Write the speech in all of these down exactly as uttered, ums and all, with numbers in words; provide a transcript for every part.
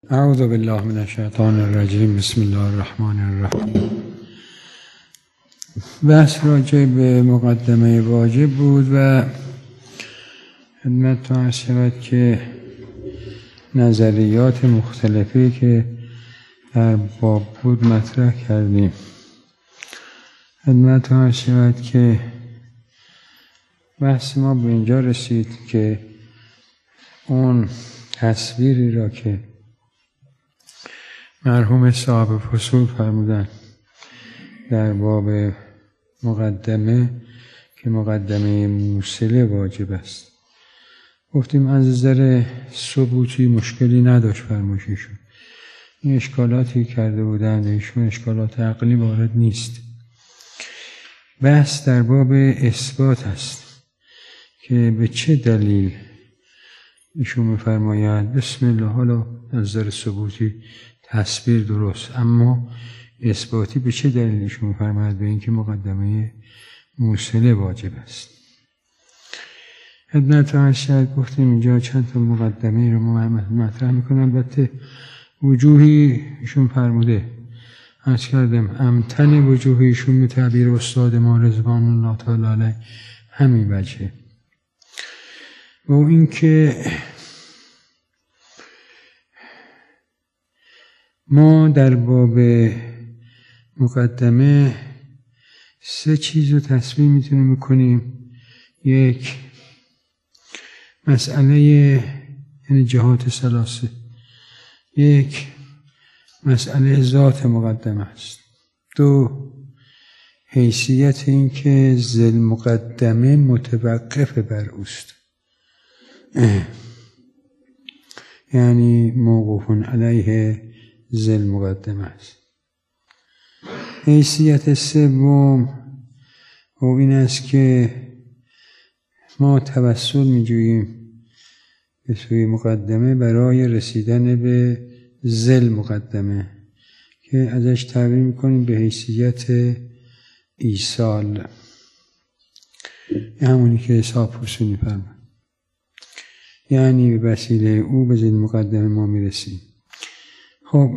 اعوذ بالله من الشیطان الرجیم. بسم الله الرحمن الرحیم. بحث راجع به مقدمه واجب بود و خدمتتون عرض شود که نظریات مختلفی که در باب بود مطرح کردیم. خدمتتون عرض شود که بحث ما به اینجا رسید که اون تصویری را که مرحوم صاحب فصول فرمودن در باب مقدمه که مقدمه موصله واجب است، گفتیم از نظر ثبوتی مشکلی نداشت فرمایششون. این اشکالاتی کرده بودند ایشون اشکالات عقلی وارد نیست. بحث در باب اثبات است که به چه دلیل ایشون می‌فرمایند بسم الله. حالا از نظر ثبوتی تصویر درست، اما اثباتی به چه دلیل ایشون می‌فرمایند به اینکه مقدمه موصله واجب است. خدمت ارشد گفتیم اینجا چند تا مقدمه رو ما مطرح می‌کنم. البته وجوهی ایشون فرموده عرض کردم امتن وجوهی ایشون به تعبیر استاد ما رضوان الله تعالی علیه همین وجهه، و اینکه ما در باب مقدمه سه چیز رو تصویر میتونیم بکنیم. یک، مسئله یعنی جهات ثلاثه. یک، مسئله ذات مقدمه است. دو، حیثیت این که ذل مقدمه متوقف بر اوست، یعنی موقوف علیه ذل مقدمه است. حیثیت سوم و این است که ما توسل می‌جوییم به سوی مقدمه برای رسیدن به ذل مقدمه که ازش تعبیر می‌کنیم به حیثیت ایصال، همونی که صاحب فصول می‌فرماید، یعنی به وسیله او به ذل مقدمه ما میرسیم. خب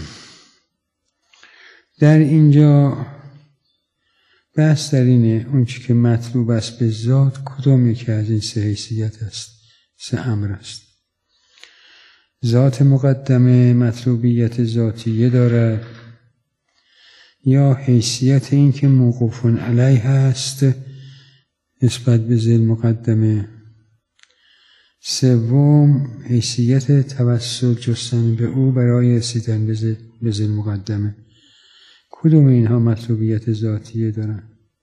در اینجا بحث در اینه اون چی که مطلوب است به ذات کدام یکی از این سه حیثیت است، سه امر است. ذات مقدمه مطلوبیت ذاتیه دارد، یا حیثیت این که موقوف علیه است نسبت به ذل مقدمه. سوم، حیثیت توسل جستن به او برای رسیدن به ذل مقدمه. کدوم اینها مطلوبیت ذاتیه دارن؟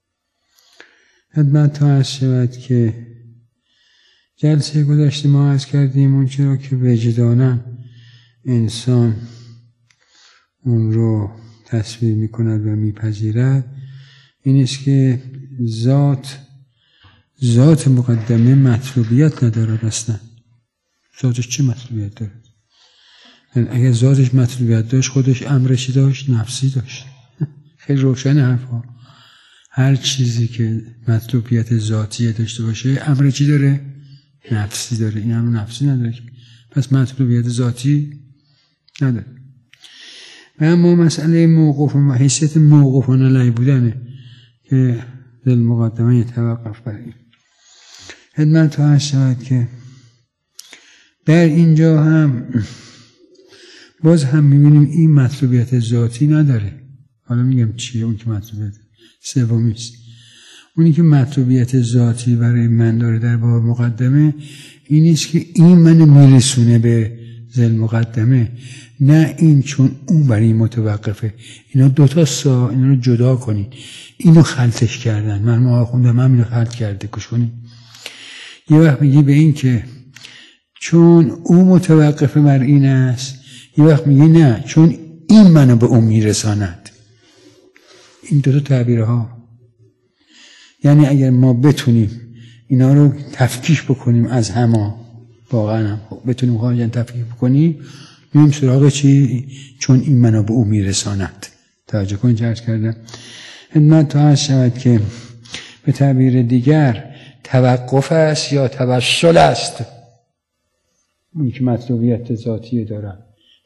خدمت تا عرض شود که جلسه گذشته ما عرض کردیم اون چرا که وجداناً انسان اون رو تصویر میکند و میپذیرد این است که ذات ذات مقدمه مطلوبیت ندارد اصلا. ذاتش چه مطلوبیت دارد؟ اگر ذاتش مطلوبیت داشت خودش امرشی داشت، نفسی داشت. خیلی روشن حرفا. هر چیزی که مطلوبیت ذاتی داشته باشه امر چی داره؟ نفسی داره. این امر نفسی نداره، پس مطلوبیت ذاتی نداره. و اما مسئله موقوف و حیثیت موقوف علیه بودنه که ذل مقدمه یتوقف بر این. خدمت ها هست شود که در اینجا هم باز هم میبینیم این مطلوبیت ذاتی نداره. حالا میگم چیه اون که مطلوبیت سومیست. اونی که مطلوبیت ذاتی برای من داره در باب مقدمه این نیست که این منو میرسونه به ذل مقدمه، نه این چون اون برای متوقفه. اینا دوتا سا اینا رو جدا کنین. اینو خلطش کردن. من ما خوندم من اینو خلط کرده کش کنین. یه وقت میگی به این که چون او متوقفه بر این است، یه وقت میگی نه چون این منو به اون میرساند. این دو تا تعبیرها، یعنی اگر ما بتونیم اینا رو تفکیک بکنیم از همه، واقعا هم بتونیم خواهی تفکیک بکنیم، میریم سراغ چی؟ چون این منو به اون میرساند. توجه کنید چه عرض کردم. خدمت تا عرض شود که به تعبیر دیگر توقف است یا توسل است. اون که مطلوبیت ذاتی دارن.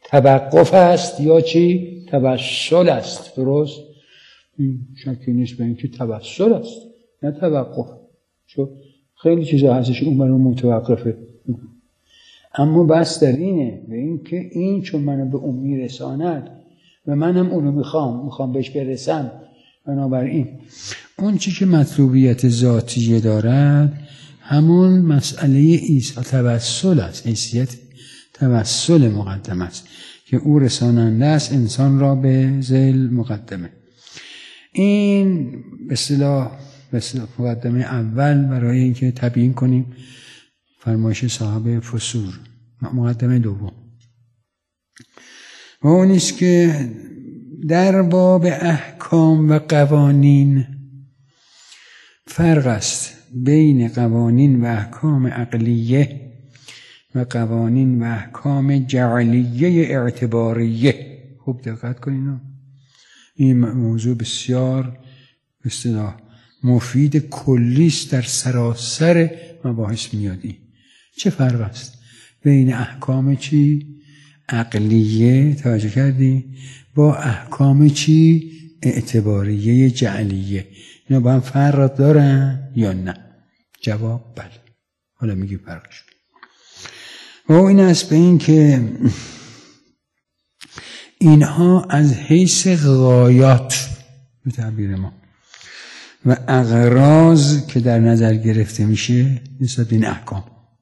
توقف است یا چی؟ توسل است. درست؟ شکی نیست به اینکه توسل است نه توقف، چون خیلی چیزا هستش اون منو متوقفه. اما بس در اینه به اینکه این چون منو به اون میرساند و منم اونو میخوام میخوام بهش برسم، بنابراین اون چی که مطلوبیت ذاتیه دارد همون مسئله ایسا توسل است، حیثیت توسل مقدم است که او رساننده است انسان را به ذیل مقدمه. این به اصطلاح مقدمه اول برای اینکه تبیین کنیم فرمایش صاحب فسور. مقدمه دوم و اون است که در باب احکام و قوانین فرق است بین قوانین و احکام عقلیه و قوانین و احکام جعلیه اعتباریه. خوب دقت کنین، این موضوع بسیار به اصطلاح مفید کلیست در سراسر مباحث میادی. چه فرق است بین احکام چی؟ عقلیه، توجه کردی؟ با احکام چی؟ اعتباریه جعلیه. اینا با هم فرق دارن یا نه؟ جواب بله. حالا میگی فرقش. و این است به این که اینها از حیث غایات به تعبیر ما و اغراض که در نظر گرفته میشه نسبت به این احکام،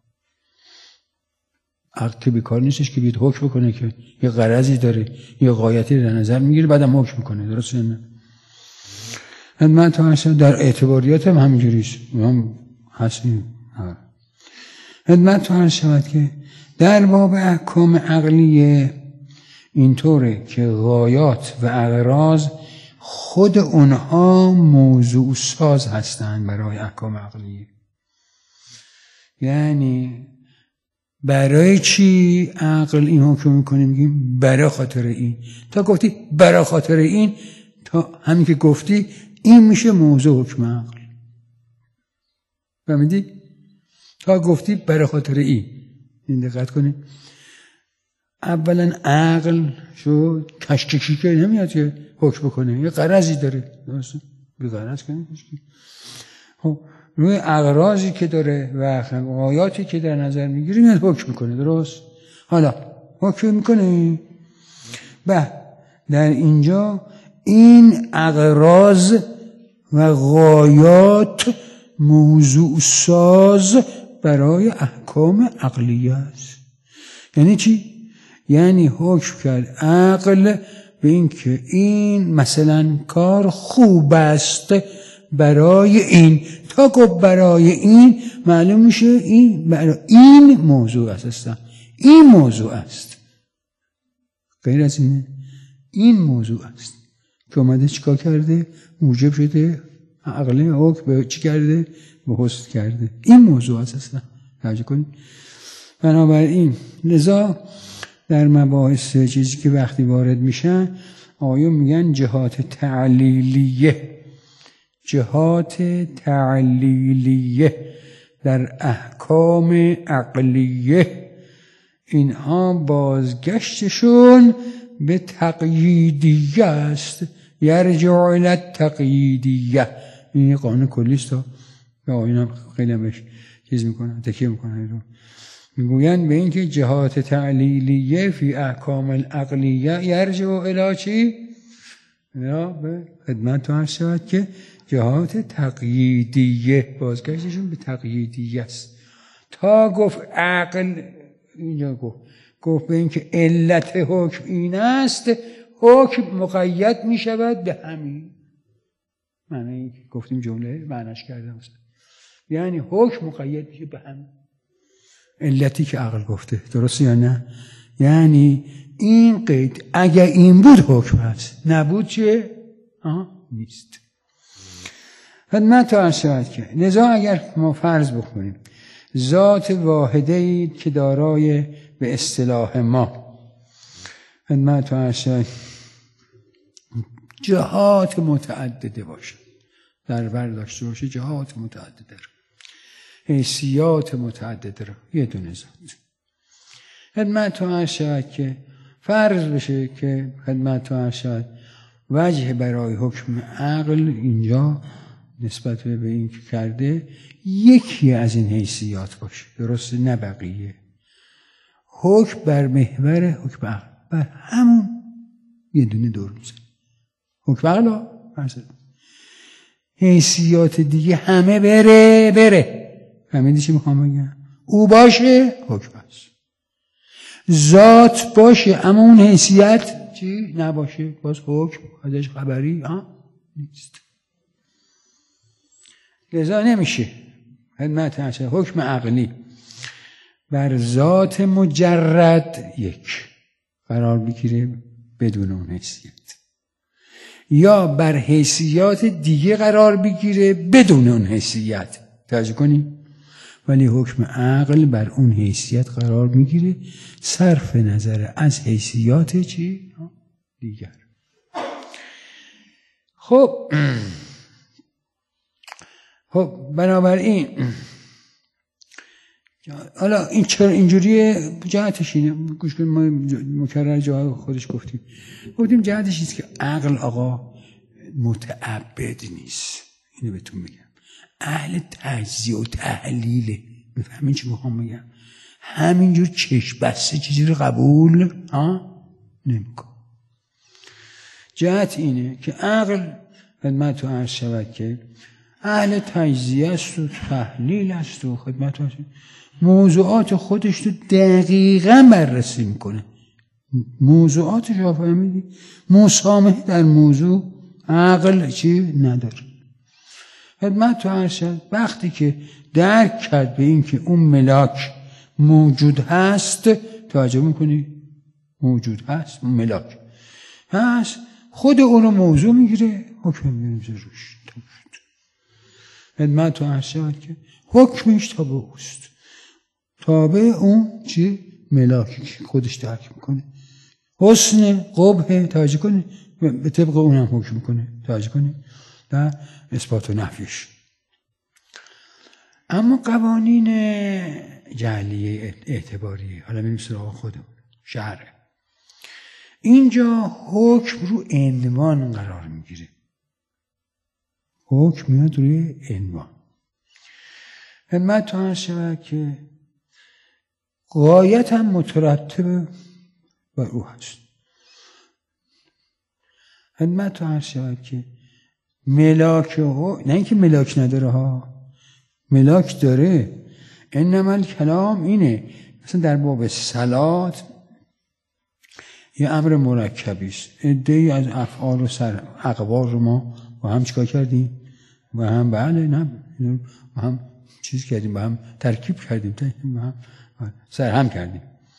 عقل که بیکار نیستش که بیاد حکم بکنه که یه غرضی داره یه غایتی در نظر میگیره بعدم حکم میکنه. درسته نه؟ من تا هستم در اعتباریات هم همینجوریست هم هستیم. خدمت تو عرض شود که در باب احکام عقلیه اینطوره که غایات و اغراض خود اونها موضوع ساز هستند برای احکام عقلیه. یعنی برای چی عقل این حکم میکنه؟ میگیم برای خاطر این. تا گفتی برای خاطر این، تا همین که گفتی این میشه موضوع حکم عقل. فهمیدی؟ تا گفتی برای خاطر این. این دقت کنید. اولا عقل شو کشکشی که نمیاد که حکم بکنه، یه غرضی داره. درسته؟ بی غرض کنید. خب روی اغراضی که داره و غایاتی که در نظر میگیری میاد حکم میکنه. درست؟ حالا حکم میکنه به در اینجا این اغراض و غایات موضوع ساز برای احکام عقلیه است. یعنی چی؟ یعنی حکم کرد عقل به این که این مثلا کار خوب است برای این، تا گفت برای این معلوم میشه این برای این موضوع است. این موضوع است، غیر از اینه. این موضوع است که اومده چیکار کرده؟ موجب شده عقل حکم به چی کرده؟ به حسن کرده. این موضوع است اصلا. توجه کنید. بنابراین لذا در مباحث چیزی که وقتی وارد میشن آیون میگن جهات تعلیلیه. جهات تعلیلیه در احکام عقلیه، اینها بازگشتشون به تقییدیه است. یرجع الی التقییدیه. این قانون کلیست ها. به آیون هم خیلی هم بهش چیز میکنن، تکیه میکنن. میگوین به اینکه جهات تعلیلیه فی احکام العقلیه یرجع الی چی؟ یا به خدمت تو هم شود که جهات تقییدیه، بازگشتشون به تقییدیه است. تا گفت عقل، اینجا گفت گفت به اینکه علت حکم این است، حکم مقید می شود به همین معنی که گفتیم جمله معنیش کردم. یعنی حکم مقید میشه به همین علتی که عقل گفته. درسته یا نه؟ یعنی این قید اگر این بود حکم هست، نبود چه؟ آه نیست. خدمت تو عرض شود که لذا اگر ما فرض بکنیم ذات واحده ای که دارای به اصطلاح ما خدمت تو عرض شود جهات متعدده باشه، در بر داشته باشه جهات متعدده رو، حیثیات متعدده رو، یه دونه ذات. خدمت تو عرض شود که فرض بشه که خدمت تو عرض شود وجه برای حکم عقل اینجا نسبت به این که کرده یکی از این حیثیات باشه، درسته؟ نه بقیه. حکم بر محور حکم عقل، بر همون یه دونه دور میزن حکم عقل. حیثیات دیگه همه بره بره. فهمیدی چی میخوام بگم؟ او باشه حکم هست، ذات باشه اما اون حیثیت چی نباشه، باز حکم ازش خبری ها نیست. لذا نمیشه خدمت هست حکم عقلی بر ذات مجرد یک قرار بگیره بدون اون حیثیت، یا بر حیثیات دیگه قرار بگیره بدون اون حیثیت. توجه کنی؟ ولی حکم عقل بر اون حیثیت قرار میگیره صرف نظر از حیثیات چی؟ دیگر. خب خب بنابراین حالا این چرا اینجوریه؟ جهتش اینه، گوش کنیم، ما مکرر جاهای خودش گفتیم گفتیم جهتش اینست که عقل آقا متعبد نیست. اینو بهتون میگم، اهل تجزیه و تحلیله. بفهمین چی میخوام بگم؟ همینجور چشم بسته چیزی رو قبول ها نمیکن. جهت اینه که عقل خدمت تو عرض شود که اهل تجزیه است و تحلیل است و خدمت تو موضوعات خودش رو دقیقا بررسی میکنه. موضوعاتش رو فهمیدی؟ مسامحه در موضوع عقل چی نداره. خدمت تو عرض شد وقتی که درک کرد به این که اون ملاک موجود هست، توجه میکنی؟ موجود هست، اون ملاک هست، خود اون رو موضوع میگیره، حکم میگیره روش. خدمت تو عرض شد که حکمش تابع اوست، تابع اون چی؟ ملاکی که خودش درک میکنه. حسن قبح توجه کنی به طبق اونم حکم میکنه. توجه کنی در اثبات و نفیش. اما قوانین جعلیه اعتباریه، حالا میریم سراغ خودمون، شرع. اینجا حکم رو عنوان قرار میگیره. حکم میاد روی عنوان. خدمت تو عرض شود که غایت هم مترتب بر او هست. خدمت تو عرض شود که ملاک ها، نه اینکه ملاک نداره ها، ملاک داره. انما الکلام اینه، مثلا در باب صلات یه امر مرکبی است. عده‌ای از افعال و سر اقوال رو ما با هم چیکار کردیم؟ با هم بله نه با هم چیز کردیم، با هم ترکیب کردیم، با هم سرهم کردیم.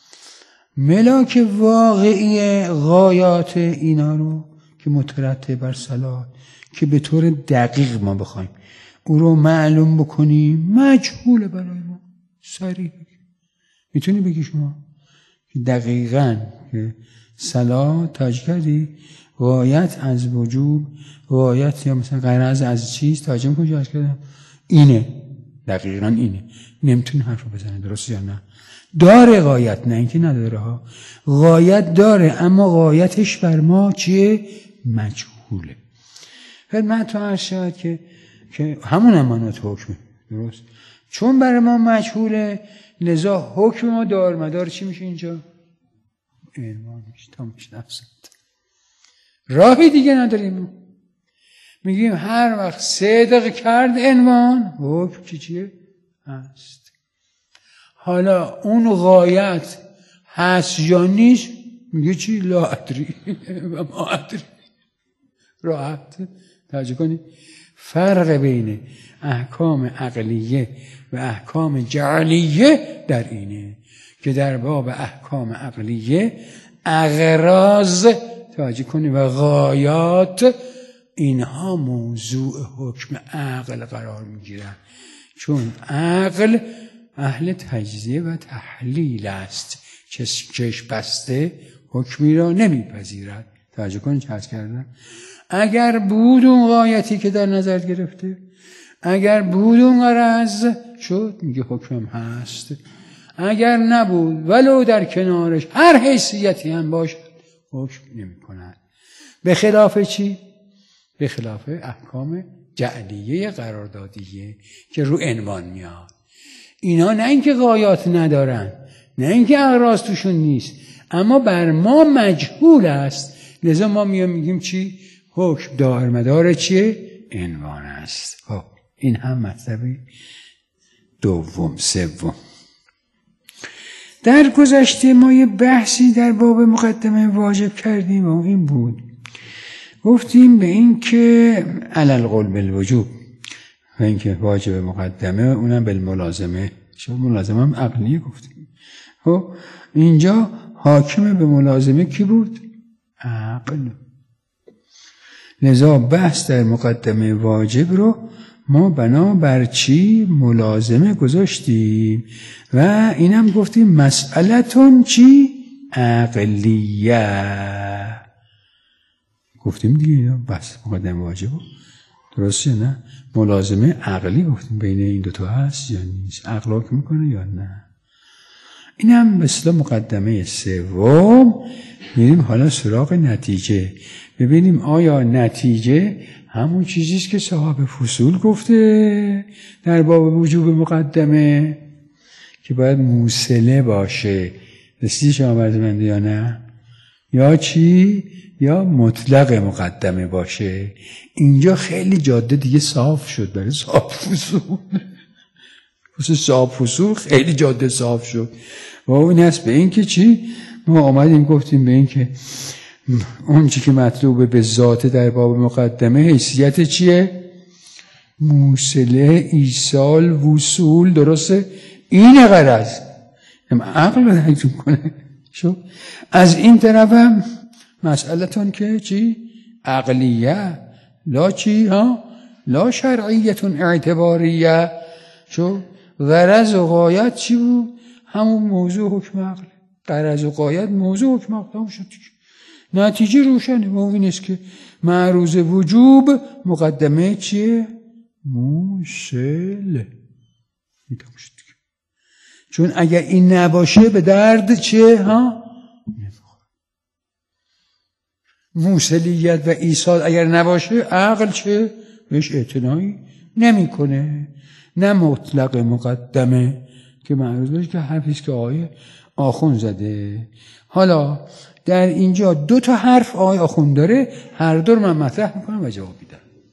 ملاک واقعی غایات اینا رو که مترتب بر صلات که به طور دقیق ما بخوایم او رو معلوم بکنیم مجهوله برای ما. صریح میتونی بگی شما که دقیقاً که صلات تاج کردی غایت از وجوب، غایت یا مثلا غرض از چیز تاجم کجا کردم اینه، دقیقاً اینه. نمیتونی حرف رو بزنه، درست یا نه؟ داره غایت، نه اینکه نداره ها، غایت داره اما غایتش بر ما چیه؟ مجهوله. خدمت تو عرض شد که که همون امانات حکمه، درست؟ چون برای ما مجهوله لذا حکم ما دار مدار چی میشه اینجا؟ عنوان میشه. تا میشه نفسد راهی دیگه نداریم. میگیم هر وقت صدق کرد عنوان حکم چی چیه؟ هست. حالا اون غایت هست یا نیست میگه چی؟ لا ادری و ما ادری. راحت توجه کنید. فرق بین احکام عقلیه و احکام جعلیه در اینه که در باب احکام عقلیه اغراض توجه کنید و غایات اینها موضوع حکم عقل قرار میگیرن، چون عقل اهل تجزیه و تحلیل است، چشم بسته حکمی را نمیپذیرد. توجه کنید چه عرض کردم؟ اگر بود اون غایتی که در نظر گرفته، اگر بود اون غرض شد میگه حکم هست، اگر نبود ولو در کنارش هر حیثیتی هم باشد حکم نمی کند. به خلاف چی؟ به خلاف احکام جعلیه قراردادیه که رو عنوان میاد. اینا نه اینکه غایات ندارن، نه اینکه اغراض توشون نیست، اما بر ما مجهول است، لذا ما میام میگیم چی؟ حکم دار مدار چیه؟ عنوان است. خب این هم مطلب دوم. سوم، در گذشته ما یه بحثی در باب مقدمه واجب کردیم و این بود، گفتیم به این که علل قول بالوجوب و این که واجب مقدمه اونم بالملازمه، شما ملازمه هم عقلیه گفتیم. خب اینجا حاکم به ملازمه کی بود؟ عقل. لذا بحث در مقدمه واجب رو ما بنا بر چی؟ ملازمه گذاشتیم و اینم گفتیم مسئلتون چی؟ عقلیه. گفتیم دیگه اینا بحث مقدمه واجب درسته نه؟ ملازمه عقلی گفتیم بین این دوتا هست یا نیست؟ عقل حکم میکنه یا نه؟ این هم مثل مقدمه سوم. میریم حالا سراغ نتیجه، ببینیم آیا نتیجه همون چیزیست که صاحب فصول گفته در باب وجوب مقدمه که باید موصله باشه. رسیدی شما برزمنده یا نه؟ یا چی؟ یا مطلق مقدمه باشه. اینجا خیلی جاده دیگه صاف شد برای صاحب فصول. واسه صاحب فصول خیلی جاده صاف شد و اون هست به این که چی؟ ما آمدیم گفتیم به این که اون چی که مطلوبه به ذات در باب مقدمه حیثیت چیه؟ موصله، ایصال، وصول. درسته؟ این غرض هم عقل رو حکم کنه. شو از این طرف هم مسئلتون که چی؟ عقلیه، لا چی ها؟ لا شرعیتون اعتباریه. شو غرض و غایت چی بود؟ همون موضوع حکم عقل. غرض و غایت موضوع حکم عقل هم شد. نتیجه روشنه و این است که معروض وجوب مقدمه چیه؟ موصله. چون اگر این نباشه به درد چیه ها؟ موصلیت و ایصال اگر نباشه عقل چه؟ بهش اعتنایی نمیکنه. نه مطلق مقدمه که معروض باشه که حرفیست که آقای آخوند زده. حالا در اینجا دو تا حرف آقای آخوند داره، هر دو رو من مطرح میکنم و جواب میدم.